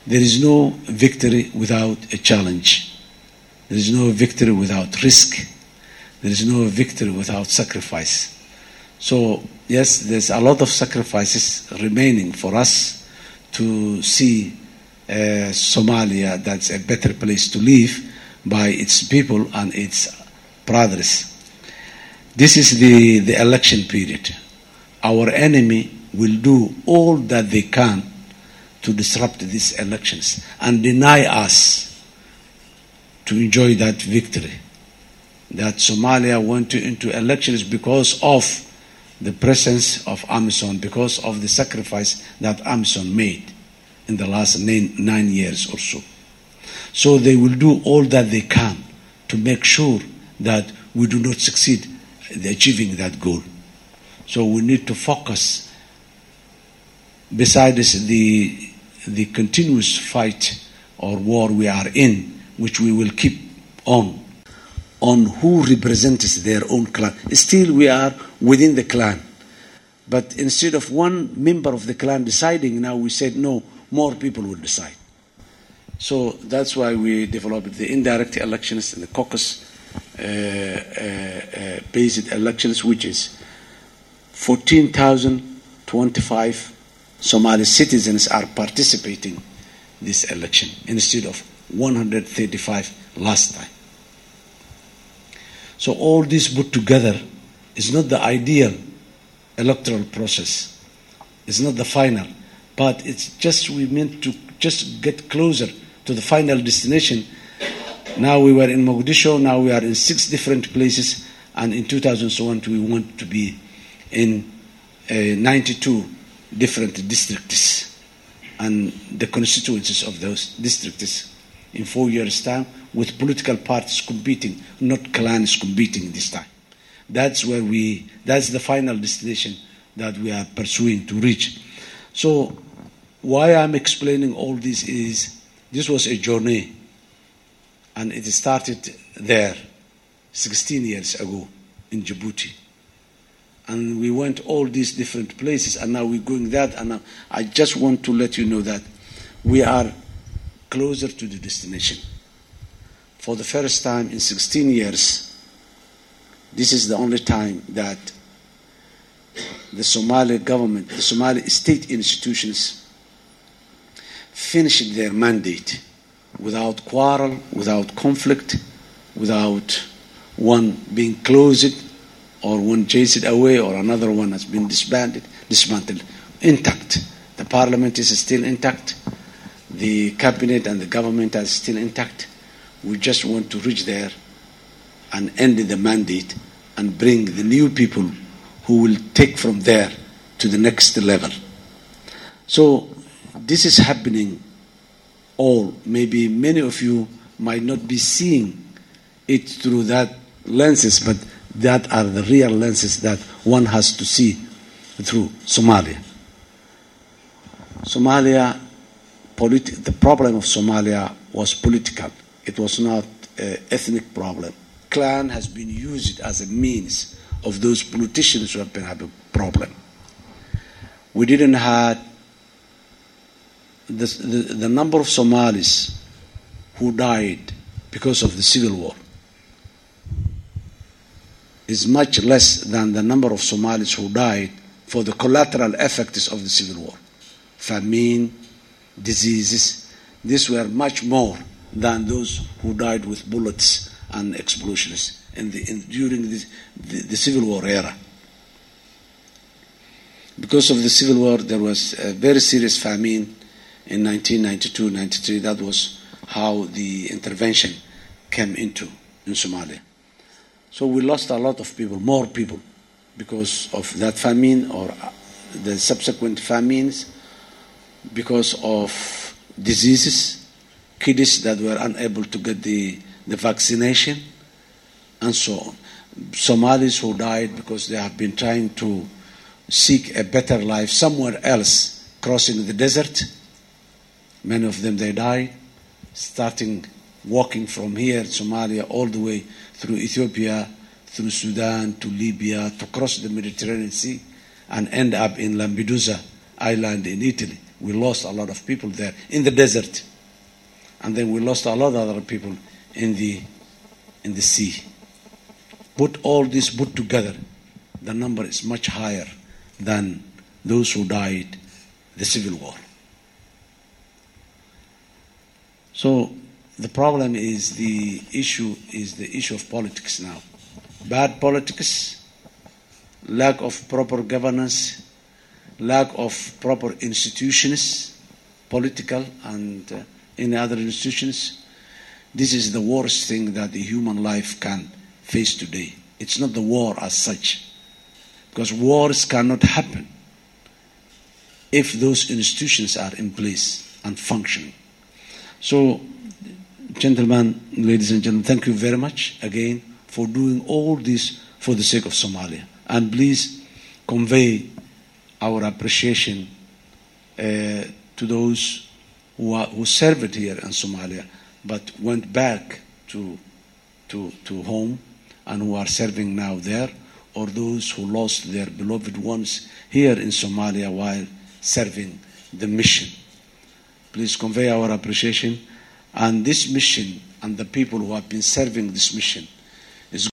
there is no victory without a challenge. There is no victory without risk. There is no victory without sacrifice. So, yes, there's a lot of sacrifices remaining for us to see Somalia that's a better place to live by its people and its brothers. This is the election period. Our enemy will do all that they can to disrupt these elections and deny us to enjoy that victory. That Somalia went into elections because of the presence of AMISOM, because of the sacrifice that AMISOM made in the last 9 years or so. So they will do all that they can to make sure that we do not succeed in achieving that goal. So we need to focus, besides the continuous fight or war we are in, which we will keep on who represents their own clan. Still we are within the clan. But instead of one member of the clan deciding, now we said no, more people will decide. So that's why we developed the indirect elections and the caucus-based elections, which is 14,025 Somali citizens are participating in this election instead of 135 last time. So all this put together is not the ideal electoral process. It's not the final, but it's just we meant to just get closer to the final destination. Now we were in Mogadishu, now we are in 6 different places, and in 2001 we want to be in 92 different districts and the constituencies of those districts in 4 years' time, with political parties competing, not clans competing this time. That's the final destination that we are pursuing to reach. So why I'm explaining all this is, this was a journey, and it started there 16 years ago in Djibouti. And we went all these different places, and now we're going that, and I just want to let you know that we are closer to the destination. For the first time in 16 years, this is the only time that the Somali government, the Somali state institutions finished their mandate without quarrel, without conflict, without one being closed or one chased away or another one has been dismantled, intact. The parliament is still intact. The cabinet and the government are still intact. We just want to reach there and end the mandate and bring the new people who will take from there to the next level. So this is happening all. Maybe many of you might not be seeing it through that lenses, but that are the real lenses that one has to see through Somalia. The problem of Somalia was political. It was not an ethnic problem. Clan has been used as a means of those politicians who have been having a problem. We didn't have the number of Somalis who died because of the civil war is much less than the number of Somalis who died for the collateral effects of the civil war. Famine, diseases, these were much more than those who died with bullets and explosions during the Civil War era. Because of the Civil War, there was a very serious famine in 1992-93. That was how the intervention came in Somalia. So we lost a lot of people, more people, because of that famine or the subsequent famines, because of diseases, kids that were unable to get the vaccination, and so on. Somalis who died because they have been trying to seek a better life somewhere else, crossing the desert. Many of them, they died, walking from here, Somalia, all the way through Ethiopia, through Sudan, to Libya, to cross the Mediterranean Sea, and end up in Lampedusa Island in Italy, We lost a lot of people there in the desert. And then we lost a lot of other people in the sea. Put all this put together, the number is much higher than those who died the civil war. So the problem is the issue of politics now. Bad politics, lack of proper governance, lack of proper institutions, political and any other institutions. This is the worst thing that the human life can face today. It's not the war as such, because wars cannot happen if those institutions are in place and functioning. So, gentlemen, ladies and gentlemen, thank you very much again for doing all this for the sake of Somalia. And please convey our appreciation to those who served here in Somalia but went back to home and who are serving now there, or those who lost their beloved ones here in Somalia while serving the mission. Please convey our appreciation. And this mission and the people who have been serving this mission